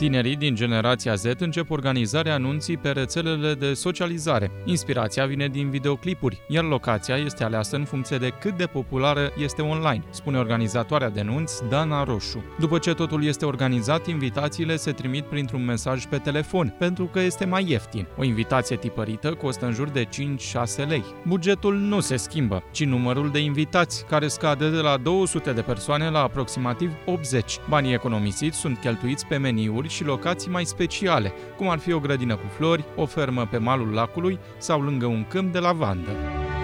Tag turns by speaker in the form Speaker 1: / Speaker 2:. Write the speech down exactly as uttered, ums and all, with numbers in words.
Speaker 1: Tinerii din generația Z încep organizarea anunții pe rețelele de socializare. Inspirația vine din videoclipuri, iar locația este aleasă în funcție de cât de populară este online, spune organizatoarea de anunți Dana Roșu. După ce totul este organizat, invitațiile se trimit printr-un mesaj pe telefon, pentru că este mai ieftin. O invitație tipărită costă în jur de cinci șase lei. Bugetul nu se schimbă, ci numărul de invitați, care scade de la două sute de persoane la aproximativ optzeci. Banii economisiți sunt cheltuiți pe meniuri și locații mai speciale, cum ar fi o grădină cu flori, o fermă pe malul lacului sau lângă un câmp de lavandă.